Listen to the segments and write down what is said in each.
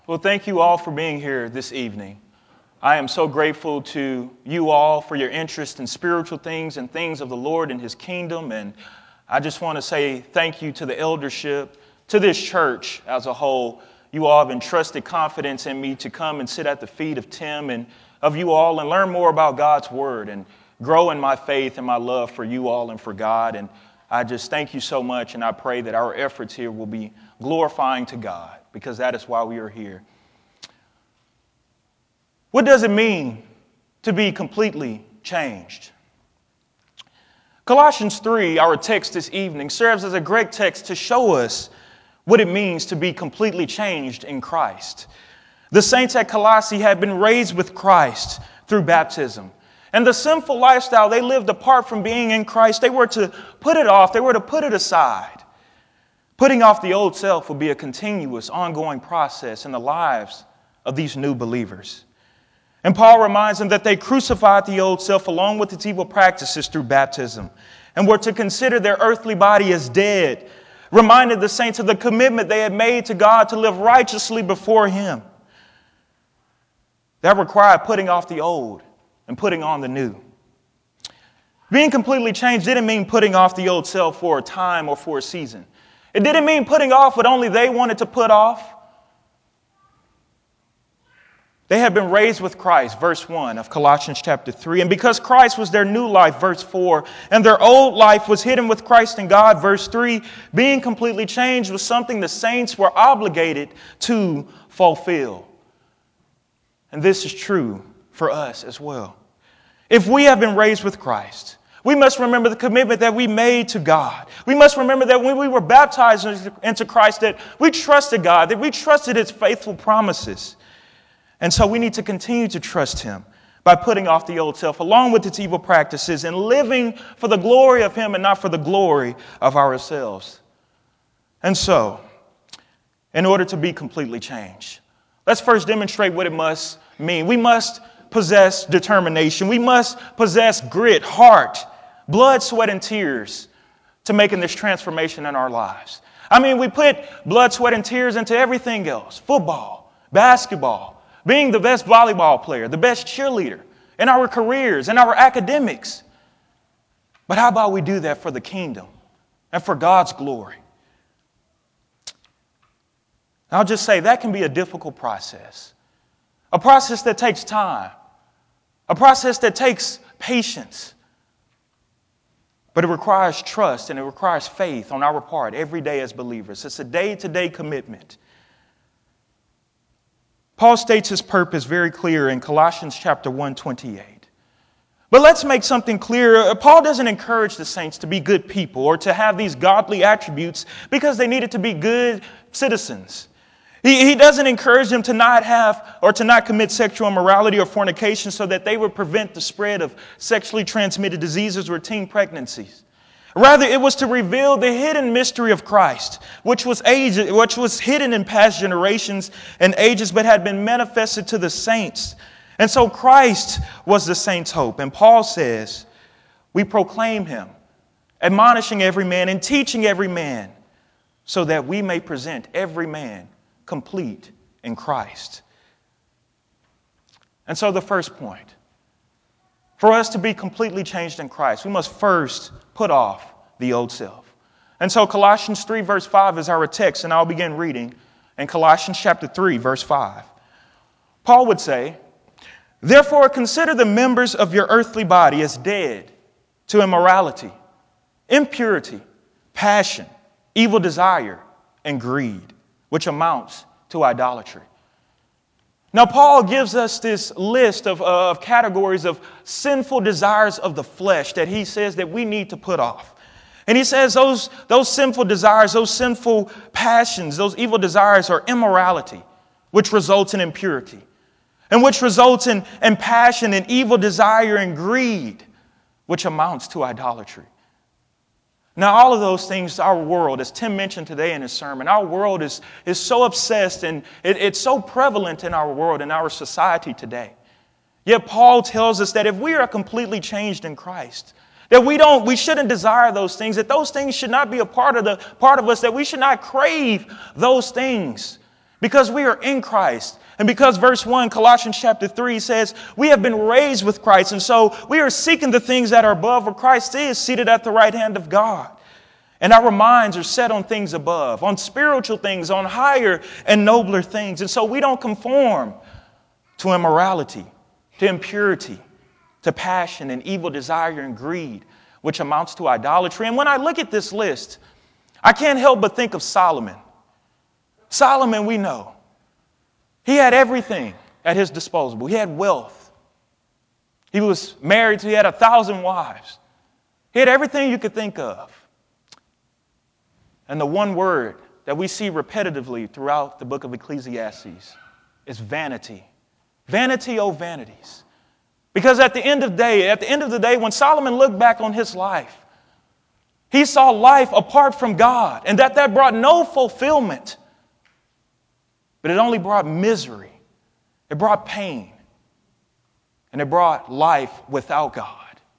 Well, thank you all for being here this evening. I am so grateful to you all for your interest in spiritual things and things of the Lord and His kingdom. And I just want to say thank you to the eldership, to this church as a whole. You all have entrusted confidence in me to come and sit at the feet of Tim and of you all and learn more about God's Word and grow in my faith and my love for you all and for God. And I just thank you so much, and I pray that our efforts here will be glorifying to God, because that is why we are here. What does it mean to be completely changed? Colossians 3, our text this evening, serves as a great text to show us what it means to be completely changed in Christ. The saints at Colossae had been raised with Christ through baptism. And the sinful lifestyle they lived apart from being in Christ, they were to put it off, they were to put it aside. Putting off the old self will be a continuous, ongoing process in the lives of these new believers. And Paul reminds them that they crucified the old self along with its evil practices through baptism and were to consider their earthly body as dead, reminded the saints of the commitment they had made to God to live righteously before Him. That required putting off the old and putting on the new. Being completely changed didn't mean putting off the old self for a time or for a season. It didn't mean putting off what only they wanted to put off. They had been raised with Christ, verse 1 of Colossians chapter 3. And because Christ was their new life, verse 4, and their old life was hidden with Christ in God, verse 3, being completely changed was something the saints were obligated to fulfill. And this is true for us as well. If we have been raised with Christ, we must remember the commitment that we made to God. We must remember that when we were baptized into Christ, that we trusted God, that we trusted His faithful promises. And so we need to continue to trust Him by putting off the old self along with its evil practices and living for the glory of Him and not for the glory of ourselves. And so, in order to be completely changed, let's first demonstrate what it must mean. We must possess determination. We must possess grit, heart, blood, sweat, and tears to making this transformation in our lives. I mean, we put blood, sweat, and tears into everything else. Football, basketball, being the best volleyball player, the best cheerleader, in our careers, in our academics. But how about we do that for the kingdom and for God's glory? I'll just say that can be a difficult process. A process that takes time. A process that takes patience. But it requires trust and it requires faith on our part every day as believers. It's a day-to-day commitment. Paul states his purpose very clear in Colossians chapter 1:28. But let's make something clear. Paul doesn't encourage the saints to be good people or to have these godly attributes because they needed to be good citizens. He doesn't encourage them to not have or to not commit sexual immorality or fornication so that they would prevent the spread of sexually transmitted diseases or teen pregnancies. Rather, it was to reveal the hidden mystery of Christ, which was hidden in past generations and ages, but had been manifested to the saints. And so Christ was the saints' hope. And Paul says, we proclaim Him, admonishing every man and teaching every man, so that we may present every man complete in Christ. And so the first point, for us to be completely changed in Christ, we must first put off the old self. And so Colossians 3 verse 5 is our text, and I'll begin reading in Colossians chapter 3 verse 5. Paul would say, therefore consider the members of your earthly body as dead to immorality, impurity, passion, evil desire, and greed, which amounts to idolatry. Now, Paul gives us this list of categories of sinful desires of the flesh that he says that we need to put off. And he says those sinful desires, those sinful passions, those evil desires are immorality, which results in impurity, and which results in passion and evil desire and greed, which amounts to idolatry. Now, all of those things, our world, as Tim mentioned today in his sermon, our world is so obsessed and it's so prevalent in our world, in our society today. Yet Paul tells us that if we are completely changed in Christ, that we shouldn't desire those things, that those things should not be a part of us, that we should not crave those things. Because we are in Christ. And because verse 1, Colossians chapter 3 says, we have been raised with Christ. And so we are seeking the things that are above where Christ is seated at the right hand of God. And our minds are set on things above, on spiritual things, on higher and nobler things. And so we don't conform to immorality, to impurity, to passion and evil desire and greed, which amounts to idolatry. And when I look at this list, I can't help but think of Solomon. Solomon, we know, he had everything at his disposal. He had wealth. He was married, he had 1,000 wives. He had everything you could think of. And the one word that we see repetitively throughout the book of Ecclesiastes is vanity. Vanity, oh vanities. Because at the end of the day, when Solomon looked back on his life, he saw life apart from God, and that brought no fulfillment. But it only brought misery. It brought pain. And it brought life without God.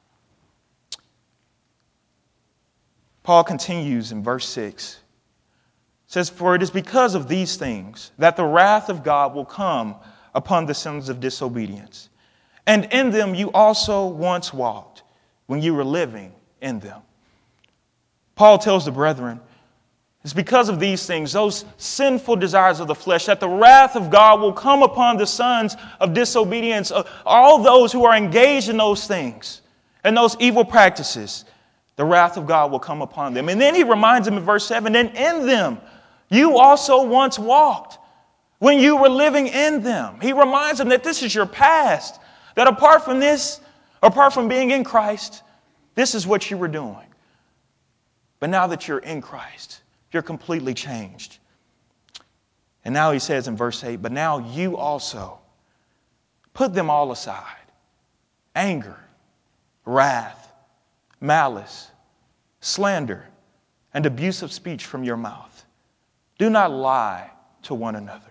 Paul continues in verse 6. It says, for it is because of these things that the wrath of God will come upon the sons of disobedience. And in them you also once walked when you were living in them. Paul tells the brethren, it's because of these things, those sinful desires of the flesh, that the wrath of God will come upon the sons of disobedience, all those who are engaged in those things and those evil practices. The wrath of God will come upon them. And then he reminds them in verse 7, and in them you also once walked when you were living in them. He reminds them that this is your past, that apart from this, apart from being in Christ, this is what you were doing. But now that you're in Christ, you're completely changed. And now he says in verse 8, but now you also put them all aside. Anger, wrath, malice, slander, and abusive speech from your mouth. Do not lie to one another.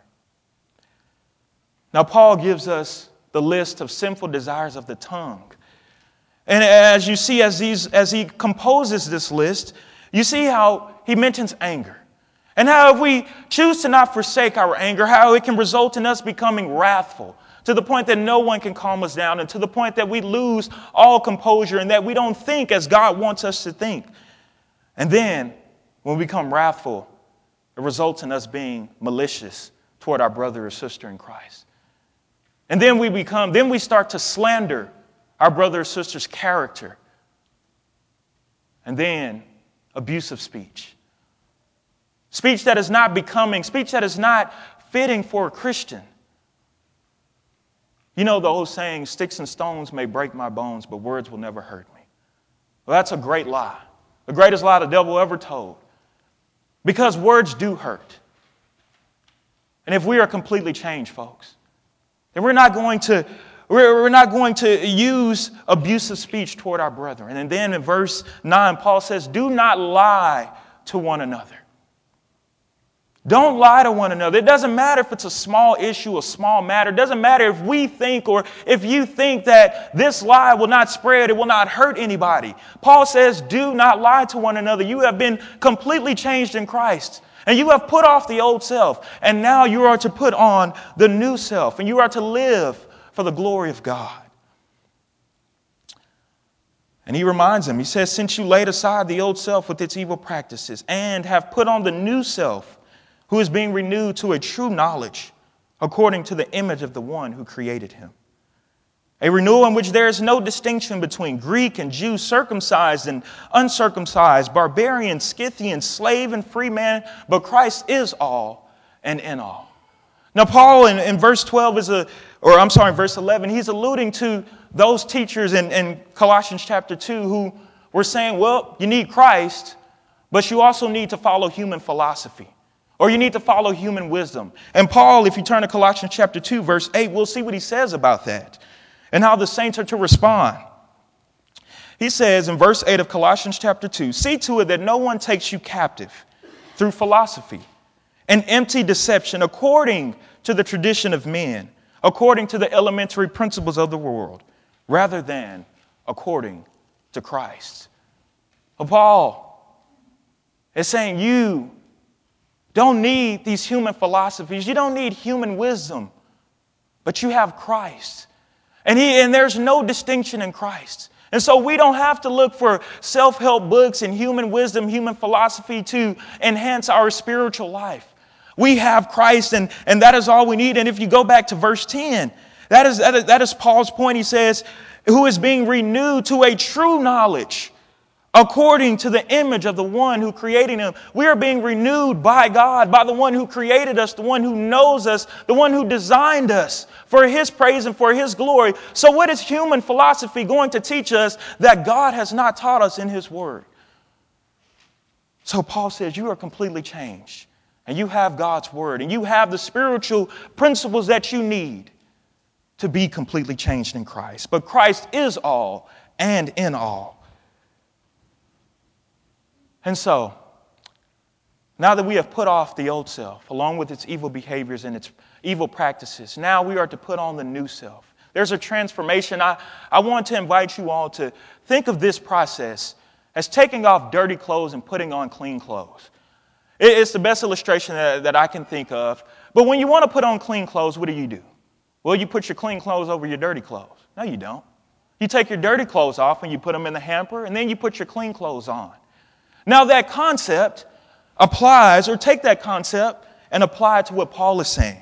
Now Paul gives us the list of sinful desires of the tongue. And as you see, as he composes this list, you see how he mentions anger. And how if we choose to not forsake our anger, how it can result in us becoming wrathful to the point that no one can calm us down and to the point that we lose all composure and that we don't think as God wants us to think. And then when we become wrathful, it results in us being malicious toward our brother or sister in Christ. And then we start to slander our brother or sister's character. And then abusive speech. Speech that is not becoming, speech that is not fitting for a Christian. You know the old saying, sticks and stones may break my bones, but words will never hurt me. Well, that's a great lie. The greatest lie the devil ever told. Because words do hurt. And if we are completely changed, folks, then we're not going to use abusive speech toward our brethren. And then in verse 9, Paul says, do not lie to one another. Don't lie to one another. It doesn't matter if it's a small issue, a small matter. It doesn't matter if we think or if you think that this lie will not spread, it will not hurt anybody. Paul says, do not lie to one another. You have been completely changed in Christ. And you have put off the old self. And now you are to put on the new self. And you are to live for the glory of God. And he reminds them, he says, since you laid aside the old self with its evil practices and have put on the new self, who is being renewed to a true knowledge according to the image of the one who created him. A renewal in which there is no distinction between Greek and Jew, circumcised and uncircumcised, barbarian, Scythian, slave and free man, but Christ is all and in all. Now Paul in verse 12 verse 11, he's alluding to those teachers in Colossians chapter 2 who were saying, well, you need Christ, but you also need to follow human philosophy. Or you need to follow human wisdom. And Paul, if you turn to Colossians chapter 2, verse 8, we'll see what he says about that and how the saints are to respond. He says in verse 8 of Colossians chapter 2, see to it that no one takes you captive through philosophy and empty deception according to the tradition of men, according to the elementary principles of the world, rather than according to Christ. Paul is saying you don't need these human philosophies. You don't need human wisdom, but you have Christ. And there's no distinction in Christ. And so we don't have to look for self-help books and human wisdom, human philosophy to enhance our spiritual life. We have Christ, and that is all we need. And if you go back to verse 10, that is Paul's point. He says, who is being renewed to a true knowledge according to the image of the one who created him. We are being renewed by God, by the one who created us, the one who knows us, the one who designed us for his praise and for his glory. So what is human philosophy going to teach us that God has not taught us in his word? So Paul says you are completely changed, and you have God's word, and you have the spiritual principles that you need to be completely changed in Christ. But Christ is all and in all. And so, now that we have put off the old self, along with its evil behaviors and its evil practices, now we are to put on the new self. There's a transformation. I want to invite you all to think of this process as taking off dirty clothes and putting on clean clothes. It's the best illustration that I can think of. But when you want to put on clean clothes, what do? Well, you put your clean clothes over your dirty clothes. No, you don't. You take your dirty clothes off and you put them in the hamper, and then you put your clean clothes on. Now that concept applies, or take that concept and apply it to what Paul is saying.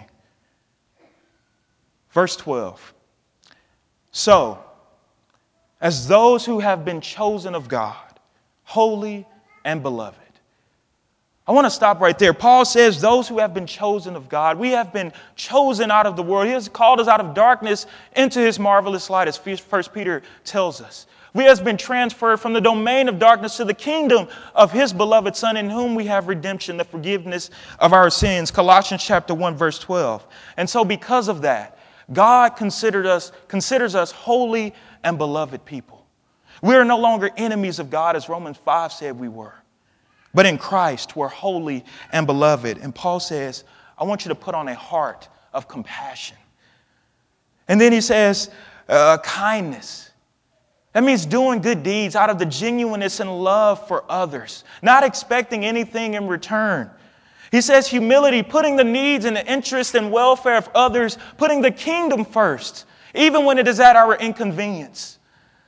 Verse 12. So, as those who have been chosen of God, holy and beloved. I want to stop right there. Paul says those who have been chosen of God. We have been chosen out of the world. He has called us out of darkness into his marvelous light, as 1 Peter tells us. We have been transferred from the domain of darkness to the kingdom of his beloved Son, in whom we have redemption, the forgiveness of our sins. Colossians chapter 1, verse 12. And so because of that, God considers us holy and beloved people. We are no longer enemies of God, as Romans 5 said we were. But in Christ, we're holy and beloved. And Paul says, I want you to put on a heart of compassion. And then he says, kindness. That means doing good deeds out of the genuineness and love for others, not expecting anything in return. He says humility, putting the needs and the interest and welfare of others, putting the kingdom first, even when it is at our inconvenience.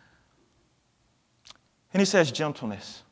And he says gentleness.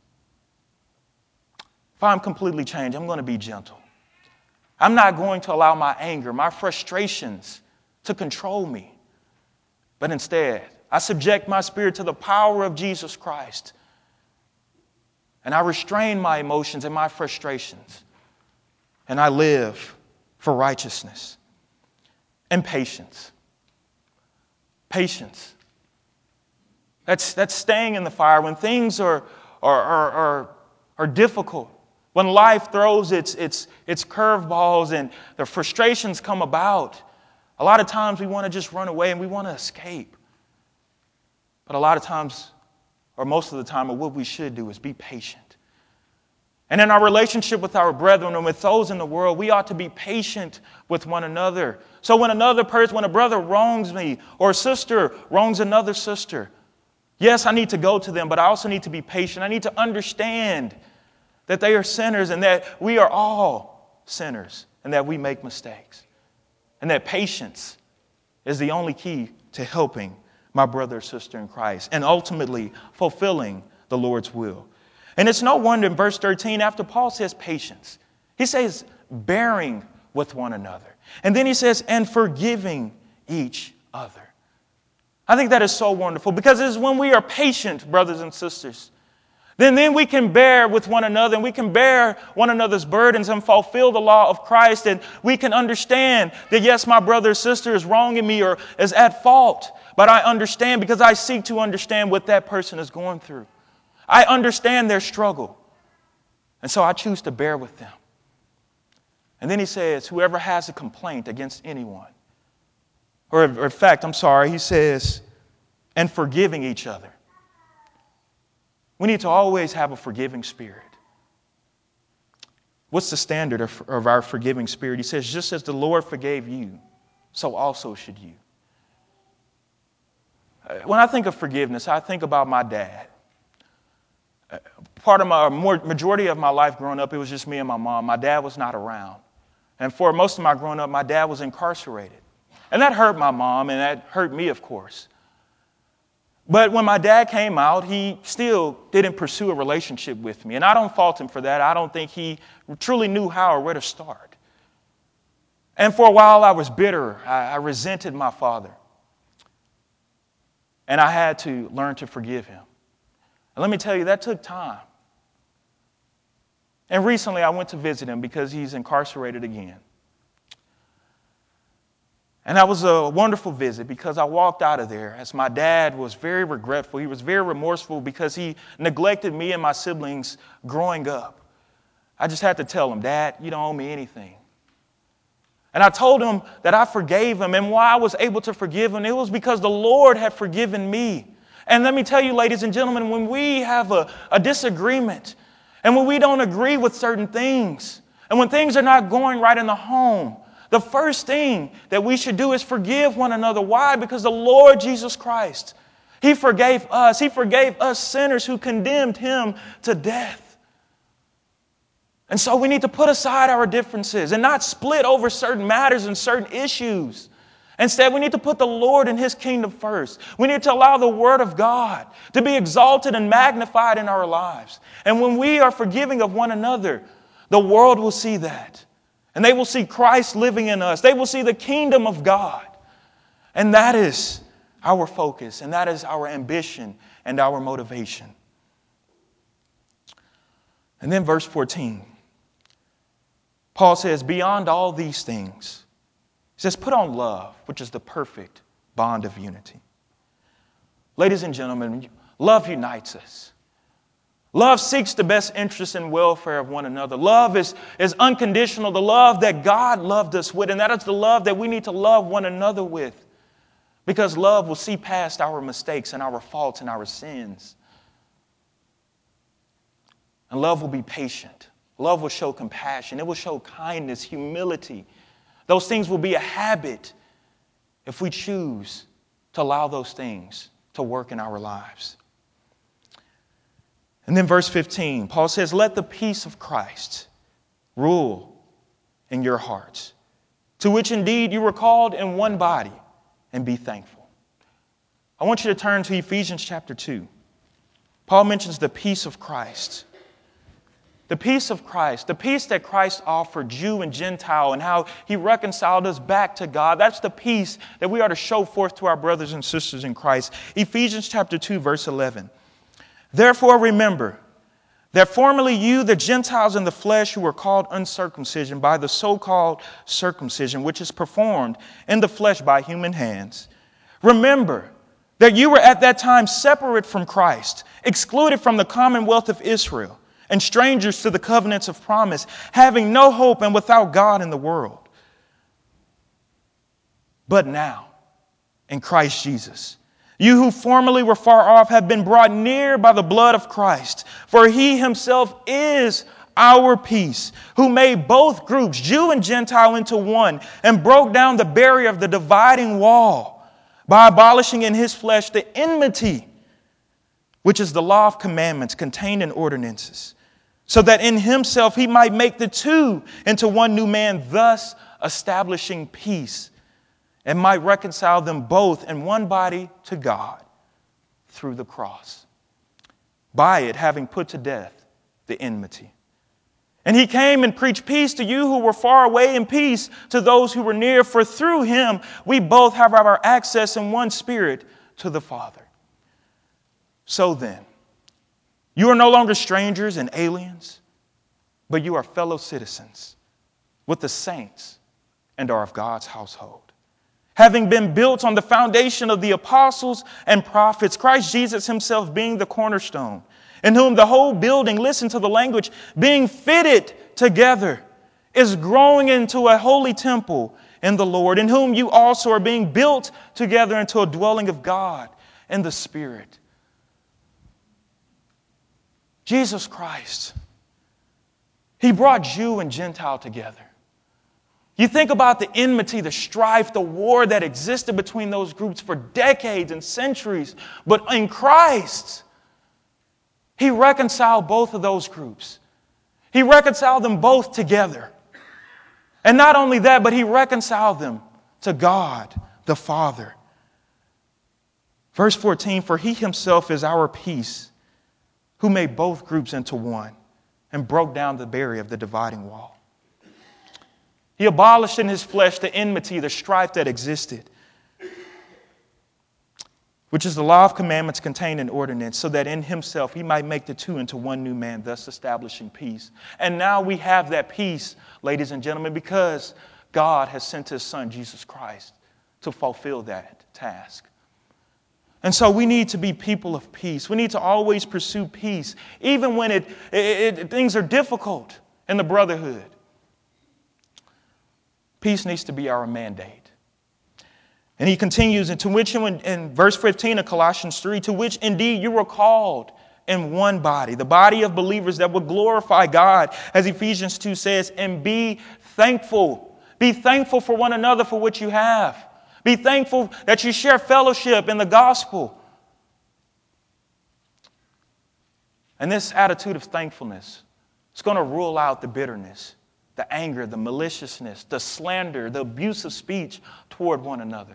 If I'm completely changed, I'm going to be gentle. I'm not going to allow my anger, my frustrations to control me. But instead, I subject my spirit to the power of Jesus Christ. And I restrain my emotions and my frustrations. And I live for righteousness. And patience. Patience. That's staying in the fire when things are difficult. When life throws its curveballs and the frustrations come about, a lot of times we want to just run away and we want to escape. But a lot of times, or most of the time, what we should do is be patient. And in our relationship with our brethren and with those in the world, we ought to be patient with one another. So when a brother wrongs me, or a sister wrongs another sister, yes, I need to go to them, but I also need to be patient. I need to understand that they are sinners and that we are all sinners and that we make mistakes. And that patience is the only key to helping my brother or sister in Christ and ultimately fulfilling the Lord's will. And it's no wonder in verse 13, after Paul says patience, he says bearing with one another. And then he says, and forgiving each other. I think that is so wonderful because it is when we are patient, brothers and sisters, then we can bear with one another and we can bear one another's burdens and fulfill the law of Christ. And we can understand that, yes, my brother or sister is wronging me or is at fault. But I understand because I seek to understand what that person is going through. I understand their struggle. And so I choose to bear with them. And then he says, whoever has a complaint against anyone, he says, and forgiving each other. We need to always have a forgiving spirit. What's the standard of our forgiving spirit? He says, just as the Lord forgave you, so also should you. When I think of forgiveness, I think about my dad. Majority of my life growing up, it was just me and my mom. My dad was not around. And for most of my growing up, my dad was incarcerated. And that hurt my mom, and that hurt me, of course. But when my dad came out, he still didn't pursue a relationship with me. And I don't fault him for that. I don't think he truly knew how or where to start. And for a while, I was bitter. I resented my father. And I had to learn to forgive him. And let me tell you, that took time. And recently, I went to visit him because he's incarcerated again. And that was a wonderful visit because I walked out of there as my dad was very regretful. He was very remorseful because he neglected me and my siblings growing up. I just had to tell him, Dad, you don't owe me anything. And I told him that I forgave him. And why I was able to forgive him, it was because the Lord had forgiven me. And let me tell you, ladies and gentlemen, when we have a disagreement and when we don't agree with certain things and when things are not going right in the home, the first thing that we should do is forgive one another. Why? Because the Lord Jesus Christ, He forgave us. He forgave us sinners who condemned Him to death. And so we need to put aside our differences and not split over certain matters and certain issues. Instead, we need to put the Lord and His kingdom first. We need to allow the Word of God to be exalted and magnified in our lives. And when we are forgiving of one another, the world will see that. And they will see Christ living in us. They will see the kingdom of God. And that is our focus, and that is our ambition and our motivation. And then verse 14, Paul says, beyond all these things, he says, put on love, which is the perfect bond of unity. Ladies and gentlemen, love unites us. Love seeks the best interest and welfare of one another. Love is unconditional, the love that God loved us with, and that is the love that we need to love one another with. Because love will see past our mistakes and our faults and our sins. And love will be patient. Love will show compassion. It will show kindness, humility. Those things will be a habit if we choose to allow those things to work in our lives. And then verse 15, Paul says, let the peace of Christ rule in your hearts, to which indeed you were called in one body, and be thankful. I want you to turn to Ephesians chapter 2. Paul mentions the peace of Christ. The peace of Christ, the peace that Christ offered Jew and Gentile and how He reconciled us back to God. That's the peace that we are to show forth to our brothers and sisters in Christ. Ephesians chapter 2, verse 11. Therefore remember that formerly you, the Gentiles in the flesh, who were called uncircumcision by the so-called circumcision, which is performed in the flesh by human hands. Remember that you were at that time separate from Christ, excluded from the commonwealth of Israel, and strangers to the covenants of promise, having no hope and without God in the world. But now, in Christ Jesus, you who formerly were far off have been brought near by the blood of Christ, for He Himself is our peace, who made both groups, Jew and Gentile, into one, and broke down the barrier of the dividing wall by abolishing in His flesh the enmity, which is the law of commandments contained in ordinances, so that in Himself He might make the two into one new man, thus establishing peace, and might reconcile them both in one body to God through the cross, by it having put to death the enmity. And He came and preached peace to you who were far away, and peace to those who were near, for through Him we both have our access in one Spirit to the Father. So then, you are no longer strangers and aliens, but you are fellow citizens with the saints and are of God's household, having been built on the foundation of the apostles and prophets, Christ Jesus Himself being the cornerstone, in whom the whole building, listen to the language, being fitted together, is growing into a holy temple in the Lord, in whom you also are being built together into a dwelling of God in the Spirit. Jesus Christ, He brought Jew and Gentile together. You think about the enmity, the strife, the war that existed between those groups for decades and centuries. But in Christ, He reconciled both of those groups. He reconciled them both together. And not only that, but he reconciled them to God the Father. Verse 14, for he himself is our peace, who made both groups into one and broke down the barrier of the dividing wall. He abolished in his flesh the enmity, the strife that existed, which is the law of commandments contained in ordinance, so that in himself he might make the two into one new man, thus establishing peace. And now we have that peace, ladies and gentlemen, because God has sent his Son, Jesus Christ, to fulfill that task. And so we need to be people of peace. We need to always pursue peace, even when things are difficult in the brotherhood. Peace needs to be our mandate. And he continues, and to which in verse 15 of Colossians 3, to which indeed you were called in one body, the body of believers that would glorify God, as Ephesians 2 says, and be thankful. Be thankful for one another for what you have. Be thankful that you share fellowship in the gospel. And this attitude of thankfulness is going to rule out the bitterness, the anger, the maliciousness, the slander, the abusive speech toward one another.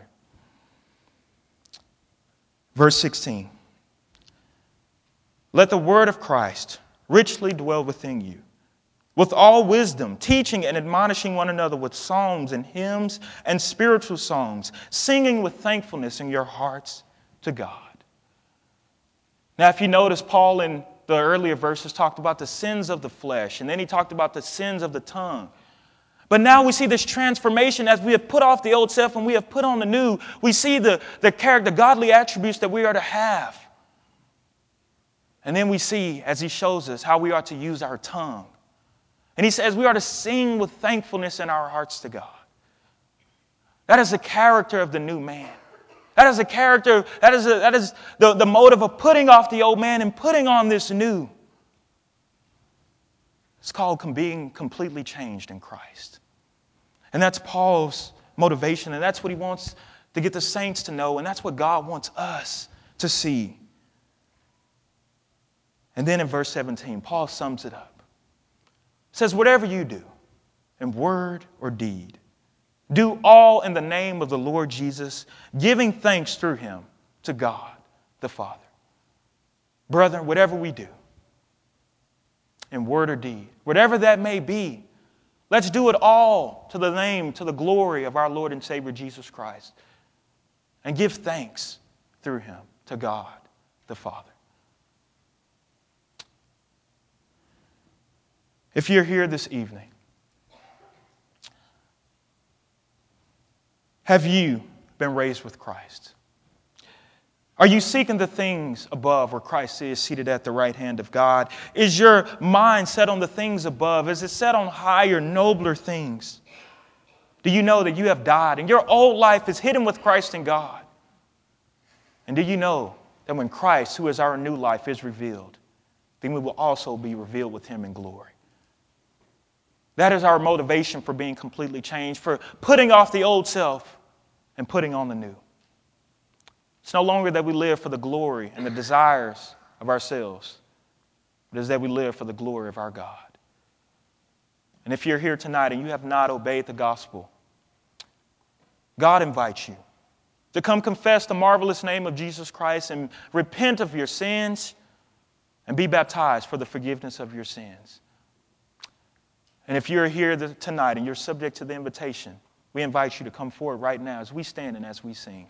Verse 16. Let the word of Christ richly dwell within you, with all wisdom, teaching and admonishing one another with psalms and hymns and spiritual songs, singing with thankfulness in your hearts to God. Now, if you notice, Paul in the earlier verses talked about the sins of the flesh, and then he talked about the sins of the tongue. But now we see this transformation as we have put off the old self and we have put on the new. We see the character, godly attributes that we are to have. And then we see, as he shows us, how we are to use our tongue. And he says we are to sing with thankfulness in our hearts to God. That is the character of the new man. That is the character, that is the motive of putting off the old man and putting on this new. It's called being completely changed in Christ. And that's Paul's motivation, and that's what he wants to get the saints to know, and that's what God wants us to see. And then in verse 17, Paul sums it up. It says, whatever you do, in word or deed, do all in the name of the Lord Jesus, giving thanks through him to God the Father. Brethren, whatever we do, in word or deed, whatever that may be, let's do it all to the name, to the glory of our Lord and Savior Jesus Christ. And give thanks through him to God the Father. If you're here this evening, have you been raised with Christ? Are you seeking the things above where Christ is seated at the right hand of God? Is your mind set on the things above? Is it set on higher, nobler things? Do you know that you have died and your old life is hidden with Christ in God? And do you know that when Christ, who is our new life, is revealed, then we will also be revealed with him in glory? That is our motivation for being completely changed, for putting off the old self and putting on the new. It's no longer that we live for the glory and the desires of ourselves, but it's that we live for the glory of our God. And if you're here tonight and you have not obeyed the gospel, God invites you to come confess the marvelous name of Jesus Christ and repent of your sins and be baptized for the forgiveness of your sins. And if you're here tonight and you're subject to the invitation, we invite you to come forward right now as we stand and as we sing.